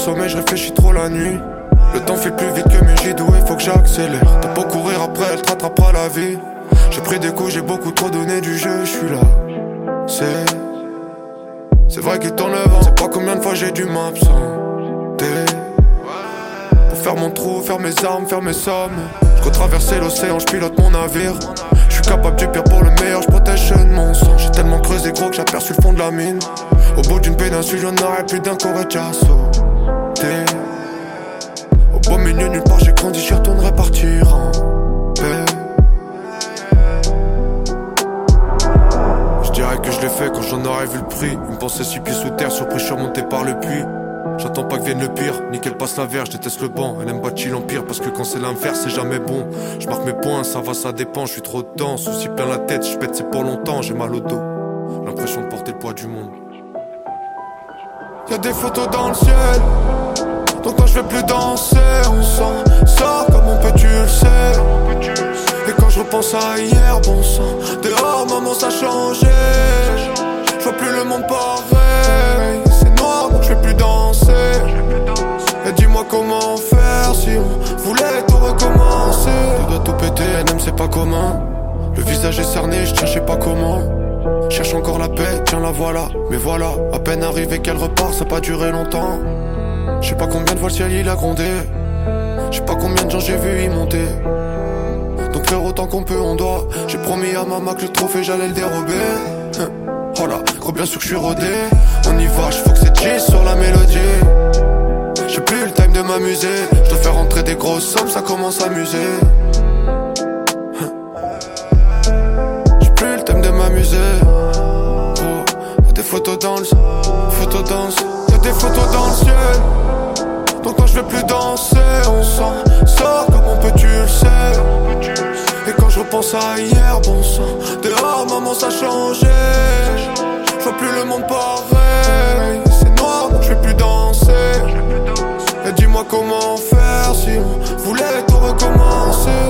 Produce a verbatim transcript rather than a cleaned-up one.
sommeil, je réfléchis trop la nuit. Le temps file plus vite que mes gidouilles, faut que j'accélère. T'as pas courir après, elle te rattrapera la vie. J'ai pris des coups, j'ai beaucoup trop donné du jeu, je suis là. C'est... C'est vrai qu'il tourne le vent. C'est pas combien de fois j'ai dû m'absenter pour faire mon trou, faire mes armes, faire mes sommes. Je compte traverser l'océan, je pilote mon navire. Je suis capable du pire pour le meilleur, je protège de mon sang. J'ai tellement creusé gros que j'ai aperçu le fond de la mine. Au bout d'une péninsule, y'en aurait plus d'un qu'aurait déjà sauté. Au beau milieu, nulle part j'ai grandi, j'y retournerai partir en paix. Je dirais que je l'ai fait quand j'en aurais vu le prix. Une pensée six pieds sous terre, surpris, je suis remonté par le puits. J'attends pas que vienne le pire, ni qu'elle passe la verre, je déteste le banc. Elle aime bâtir l'empire parce que quand c'est l'inverse, c'est jamais bon. Je marque mes points, ça va, ça dépend, je suis trop dedans. Soucis plein la tête, je pète, c'est pour longtemps, j'ai mal au dos. L'impression de porter le poids du monde. Y'a des photos dans le ciel, donc quand je vais plus danser, on s'en sort comme on peut, tu le sais. Et quand je repense à hier, bon sang, dehors maman ça a changé. Je vois plus le monde pareil, c'est noir donc je vais plus danser. Et dis-moi comment faire si on voulait tout recommencer. Tu dois tout péter, elle n'aime c'est pas commun. Le visage est cerné, je tiens je sais pas comment. Cherche encore la paix, tiens la voilà. Mais voilà, à peine arrivé qu'elle repart, ça a pas duré longtemps. Je sais pas combien de fois le ciel il a grondé. Je sais pas combien de gens j'ai vu y monter. Donc faire autant qu'on peut on doit. J'ai promis à maman que le trophée j'allais le dérober. Oh là, gros bien sûr que je suis rodé. On y va, j'fous que c'est G sur la mélodie. J'ai plus le time de m'amuser. Je dois faire rentrer des grosses sommes, ça commence à amuser. J'ai plus le time de m'amuser. Oh, y'a des photos dans le photos dans le, y'a des photos dans le ciel. Donc quand je vais plus danser, on s'en sort comme on peut, tu le sais. Et quand je repense à hier, bon sang, dehors maman ça a changé. Je vois plus le monde pareil, c'est noir donc je vais plus danser. Et dis-moi comment faire si on voulait tout recommencer.